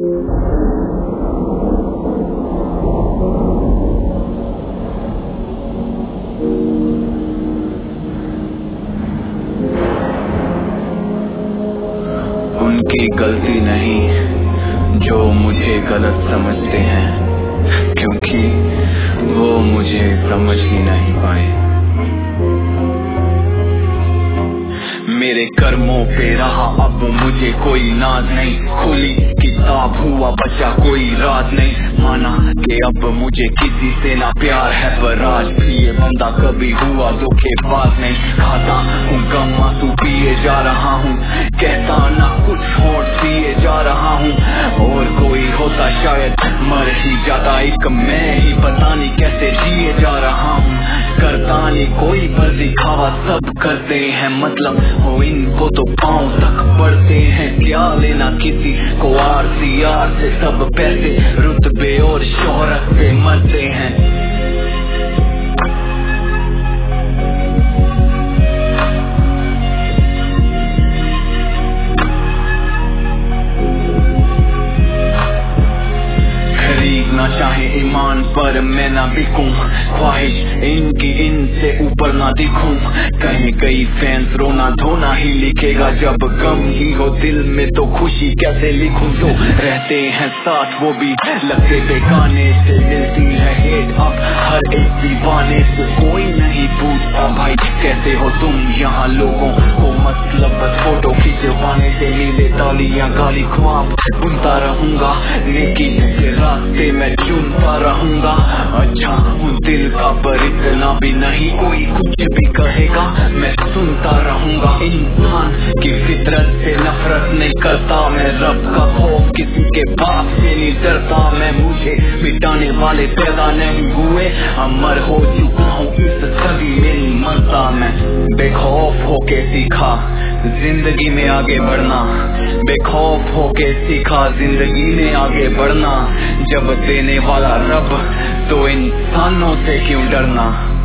उनकी गलती नहीं जो मुझे गलत समझते हैं, क्योंकि वो मुझे समझ ही नहीं पाए। मेरे कर्मों पे रहा अब मुझे कोई नाज नहीं, खुली किताब हुआ बचा कोई राज नहीं। माना कि अब मुझे किसी से ना प्यार है, पर आज भी ये बंदा कभी हुआ धोखेबाज नहीं। खाता हूँ गम आंसू पिए जा रहा हूँ, कहता ना कुछ होठ पिए जा रहा हूँ। और कोई होता शायद मर ही जाता, एक मैं ही पता नहीं कैसे जिए जा रहा हूँ। करता नहीं कोई पर दिखावा सब करते हैं, मतलब हो इनको तो पाँव तक पड़ते हैं। क्या लेना किसी को आरती यार से, सब पैसे रुतबे और शोहरत पे मरते हैं। ना चाहे ईमान पर मैं ना बिकूं, ख्वाहिश इनकी इनसे ऊपर ना दिखूं। कहीं कई फैंस रोना धोना ही लिखेगा, जब गम ही हो दिल में तो खुशी कैसे लिखूं। जो रहते हैं साथ वो भी लगते बेगाने से, मिलती है हेट अब हर एक दीवाने से। कोई नहीं पूछता भाई कैसे हो तुम, यहाँ लोगों को मतलब बस फोटो खिंचवाने से मिले। तालियां गाली ख्वाब बुनता रहूंगा, लेकिन के रास्ते मैं चुनता रहूंगा। अच्छा हूँ दिल का पर इतना भी नहीं कोई कुछ भी कहेगा, मैं सुनता रहूंगा। इंसान की फितरत से नफरत नहीं करता मैं, रब का खौफ किसी के बाप से नहीं डरता मैं। मुझे मिटाने वाले पैदा नहीं हुए, अमर हो चुका हूँ इस सदी में मरता मैं। बेखौफ होके सीखा जिंदगी में आगे बढ़ना, बेखौफ होके सीखा जिंदगी में आगे बढ़ना। जब देने वाला रब तो इंसानों से क्यों डरना।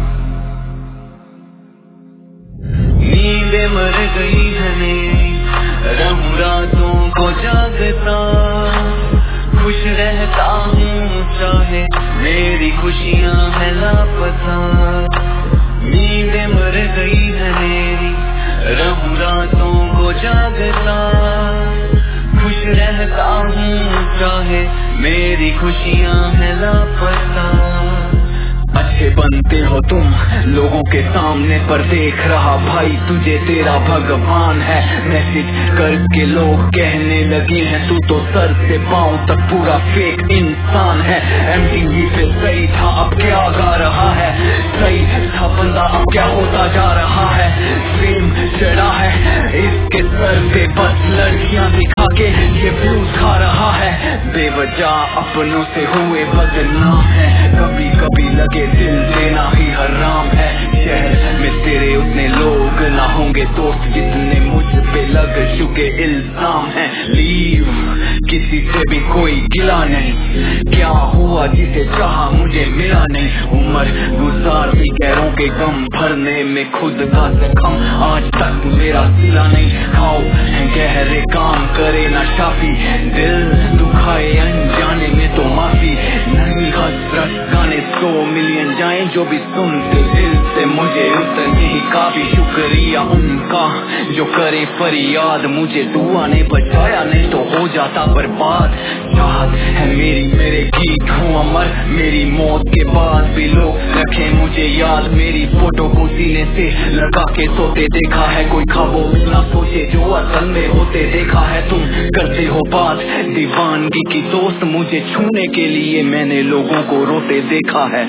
नींदें मर गई है मेरी, रहूं रातों को जागता। खुश रहता हूँ चाहे मेरी खुशियाँ है लापता। नींदें मर गई है मेरी, रहूं रातों को जागता। खुश रहता हूँ चाहे मेरी खुशियाँ है लापता। अच्छे बनते हो तुम लोगों के सामने, पर देख रहा भाई तुझे तेरा भगवान है। मैसेज करके लोग कहने लगे हैं तू तो सर से पांव तक पूरा फेक इंसान है। MTV पे सही था अब क्या गा रहा है, सही था बंदा अब क्या होता जा रहा है। फेम चढ़ा है इसके सर पे, बस लड़कियां दिखा के ये ब्लूज खा रहा है। बेवजह अपनों से हुए बदनाम है, कभी कभी लगे दिल देना ही हराम है। शहर में तेरे उतने लोग ना होंगे दोस्त जितने मुझ पे लग चुके इल्जाम है। लीव किसी से भी कोई गिला नहीं, क्या हुआ जिसे चाहा मुझे मिला नहीं। उम्र गुजार दी गैरों के गम भरने में, खुद का जख्म आज तक मेरा सिला नहीं। खाओ है गहरे काम करे ना शाफी, दिल दुखाए अनजाने में तो माफी नहीं। हसरत गाने 100 मिलियन जाएं जो भी सुनते दिल से मुझे उतने ही काफी। शुक्रिया उनका जो करे फरियाद, मुझे दुआ ने बचाया नहीं तो हो जाता बर्बाद। चाहत है मेरी मेरे गीत हूँ अमर, मेरी मौत के बाद भी लोग रखे मुझे याद। मेरी फोटो को सीने से लगा के सोते देखा है, कोई ख्वाबों में ना सोचे जो असल में होते देखा है। तुम करते हो बात दीवानगी की दोस्त, मुझे छूने के लिए मैंने लोगों को रोते देखा है।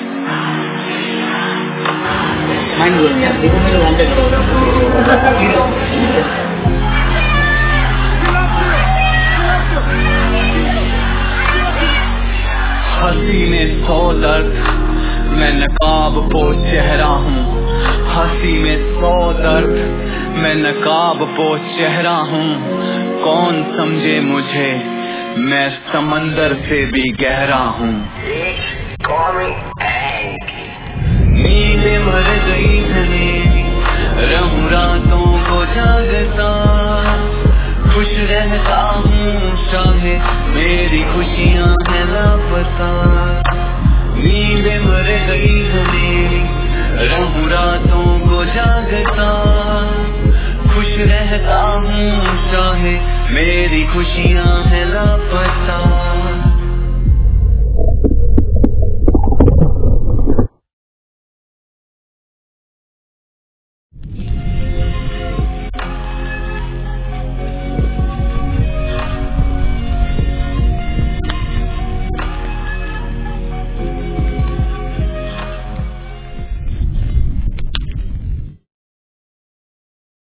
हंसी में 100 दर्द मैं नकाब पोश चेहरा हूँ, हंसी में 100 दर्द मैं नकाब पोश चेहरा हूँ। कौन समझे मुझे मैं समंदर से भी गहरा हूँ। नींदें मर गई है मेरी, रहूं रातों को जागता। खुश रहता हूँ हूँ चाहे मेरी खुशियाँ है लापता। नींदें मर गई है मेरी, रहूं रातों को जागता। खुश रहता हूँ चाहे मेरी खुशियाँ है लापता।